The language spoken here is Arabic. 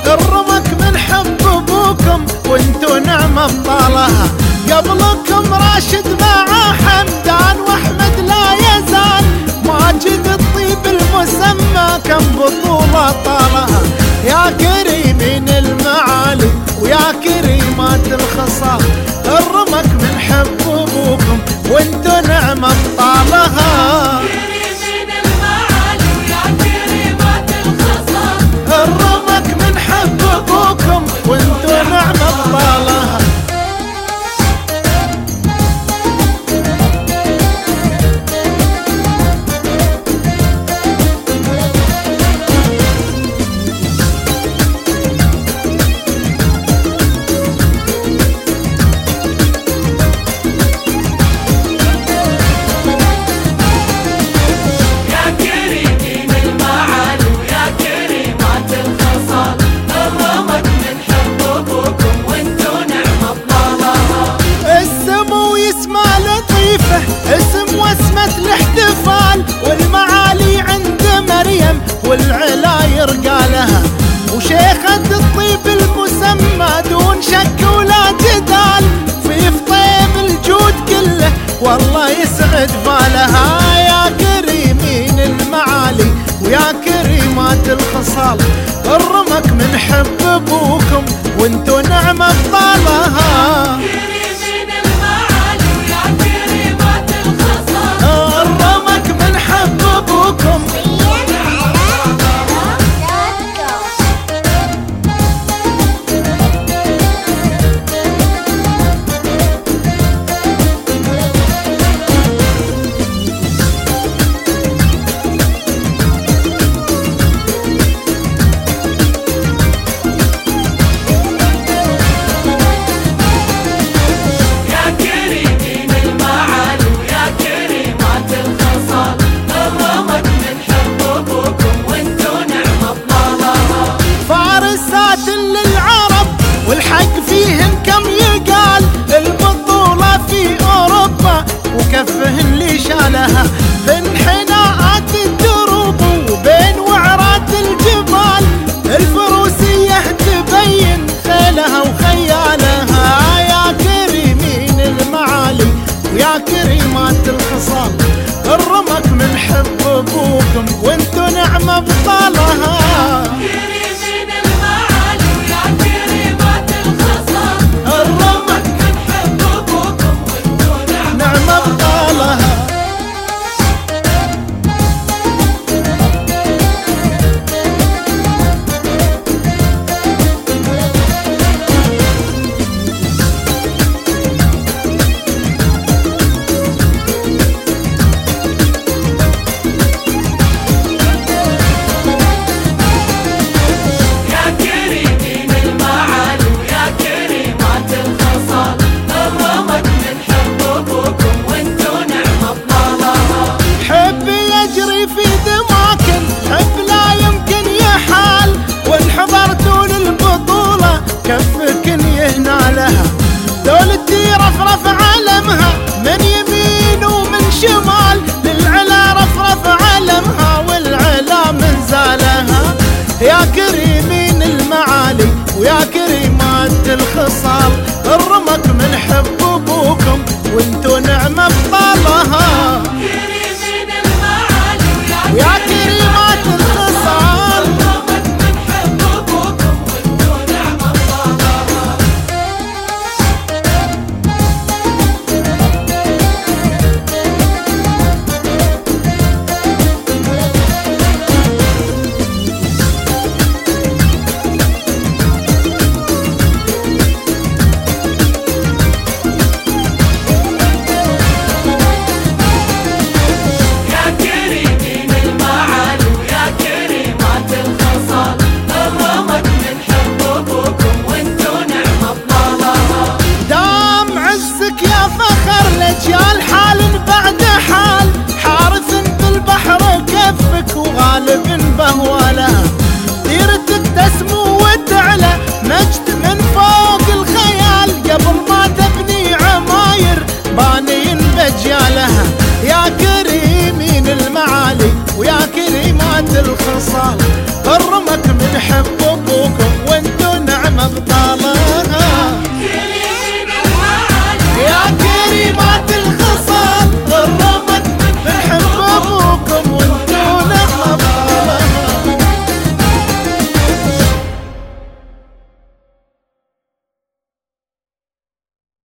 الرمك من حب ابوكم وانتو نعم ابطالها. قبلكم راشد مع حمدان واحمد لا يزال، ماجد الطيب المسمى كم بطولة طالها. يا كريمين المعالي ويا كريمات الخصال، الرمك من حب ابوكم وانتو نعم ابطالها. كريمين المعالي ويا كريمات الخصال، الرمك من حب ابوكم وانتو نعم ابطالها. اسم واسمة الاحتفال والمعالي عند مريم والعلا يرقى لها، وشيخة الطيب المسمى دون شك ولا جدال، في فطيم الجود كله والله يسعد بالها. يا كريمين المعالي ويا كريمات الخصال، الرمك من حب ابوكم وانتو نعم ابطالها. والحق فيهن كم يقال، البطولة في أوروبا وكفهن اللي شالها، بين حناءات الدروب وبين وعرات الجبال، الفروسية تبين خيلها وخيالها. يا كريمين المعالي ويا كريمات الخصال، الرمك من حب ابوكم وانتو نعم ابطالها. كفك يهنا لها، دولتي رفرف علمها من يمين ومن شمال، للعلا رفرف علمها والعلا من زالها. يا كريمين المعالي ويا كريمات الخصال، الرمك من حب ابوكم وانتو نعم ابطالها. كريمين المعالي ويا كريمات الخصال، الرمك من حب ابوكم وانتو نعم ابطالها. اجيال حال بعد حال، حارث بالبحر كفك وغالب بهوالها، سيرتك تسمو وتعلى مجد من فوق الخيال، قبل ما تبني عماير بانين بجيالها. يا كريمين المعالي ويا كريمات الخصال، الرمك من حب ابوكم